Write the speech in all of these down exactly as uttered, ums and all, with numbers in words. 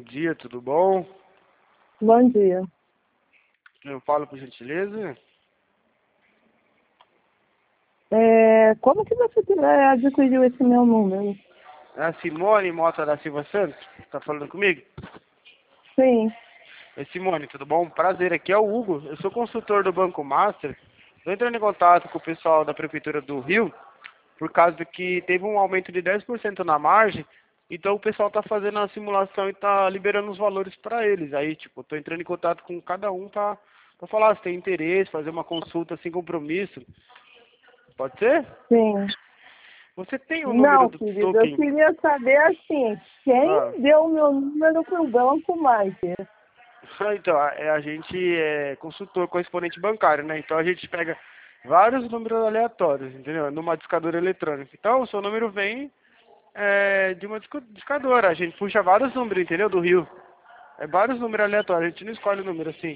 dia, tudo bom? Bom dia. Eu falo por gentileza. É, como que você é, adquiriu esse meu número? É a Simone Mota da Silva Santos, tá falando comigo? Sim. Oi, Simone, tudo bom? Prazer, aqui é o Hugo, eu sou consultor do Banco Master. Estou entrando em contato com o pessoal da Prefeitura do Rio, por causa que teve um aumento de dez por cento na margem, então o pessoal está fazendo a simulação e está liberando os valores para eles. Aí, tipo, estou entrando em contato com cada um para falar se tem interesse, fazer uma consulta sem compromisso. Pode ser? Sim. Você tem o número Não, do querido, eu token? queria saber assim, Ah, quem deu o meu número pro Banco Master? então, a, é, a gente é consultor correspondente bancário, né? Então a gente pega vários números aleatórios, entendeu? Numa discadora eletrônica. Então o seu número vem é, de uma disco- discadora. A gente puxa vários números, entendeu? Do Rio. É vários números aleatórios, a gente não escolhe o número assim.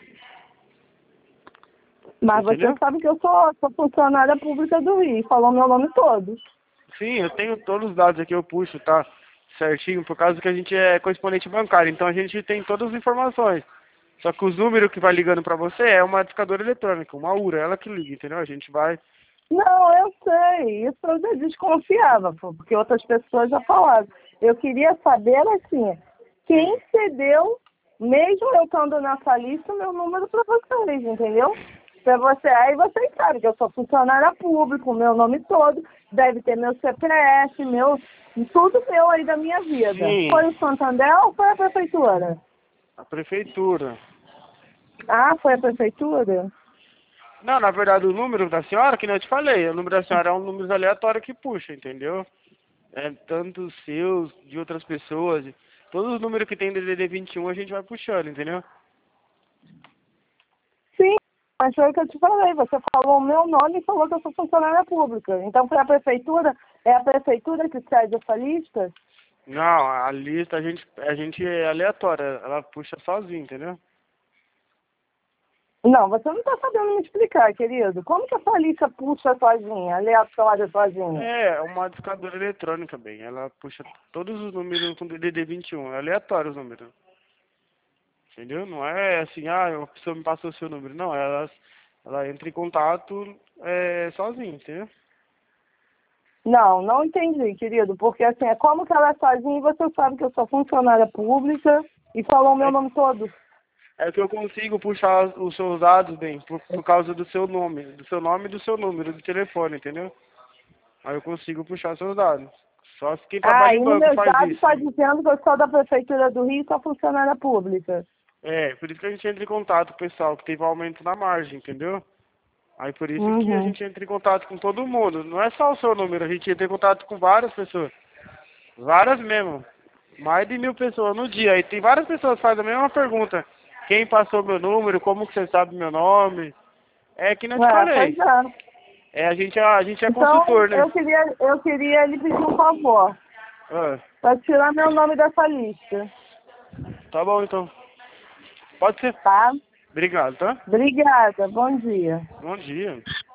Mas você Entendeu? sabe que eu sou, sou funcionária pública do Rio, falou meu nome todo. Sim, eu tenho todos os dados aqui, eu puxo, tá? Certinho, por causa que a gente é correspondente bancário, então a gente tem todas as informações. Só que os números que vai ligando pra você é uma discadora eletrônica, uma U R A, ela que liga, entendeu? A gente vai... Não, eu sei, isso eu já desconfiava, pô, porque outras pessoas já falaram. Eu queria saber, assim, Sim, quem cedeu, mesmo eu estando nessa lista, o meu número para vocês, entendeu? Para você, aí vocês sabem que eu sou funcionária pública, o meu nome todo, deve ter meu C P F, meu, tudo meu aí da minha vida. sim, Foi o Santander ou foi a prefeitura? a prefeitura. Ah, foi a prefeitura? Não, na verdade o número da senhora, que nem eu te falei, o número da senhora é um número aleatório que puxa, entendeu? É tanto os seus, de outras pessoas, todos os números que tem D D D vinte e um a gente vai puxando, entendeu? Sim, mas foi o que eu te falei. Você falou o meu nome e falou que eu sou funcionária pública. Então, foi a prefeitura, é a prefeitura que cede essa lista? Não, a lista a gente, a gente é aleatória, ela puxa sozinha, entendeu? Não, você não está sabendo me explicar, querido. Como que essa lista puxa sozinha, aleatória sozinha? É, uma discadora eletrônica, bem, ela puxa todos os números com D D D vinte e um, é aleatório os números, entendeu? Não é assim, ah, uma pessoa me passou o seu número, não, ela, ela entra em contato é, sozinha, entendeu? Não, não entendi, querido. Porque assim, é como que ela é sozinha e você sabe que eu sou funcionária pública e falou o meu É, nome todo. é que eu consigo puxar os seus dados, bem, por, por causa do seu nome, do seu nome e do seu número de telefone, entendeu? Aí eu consigo puxar seus dados. Só se quem Ah, trabalha e em no banco meu faz dado isso. está dizendo que eu sou da prefeitura do Rio e sou funcionária pública. É, por isso que a gente entra em contato com o pessoal, que teve um aumento na margem, entendeu? Aí por isso que a Uhum. gente entra em contato com todo mundo. Não é só o seu número, a gente entra em contato com várias pessoas. Várias mesmo. Mais de mil pessoas no dia. E tem várias pessoas que fazem a mesma pergunta. Quem passou meu número? Como que você sabe meu nome? É que não te É, pois falei. é. É, a gente é, a gente é Então, consultor, né? eu queria, eu queria lhe pedir um favor, Ah, para tirar meu nome dessa lista, tá bom então. Pode ser. tá? Obrigado, tá? Obrigada, bom dia. Bom dia.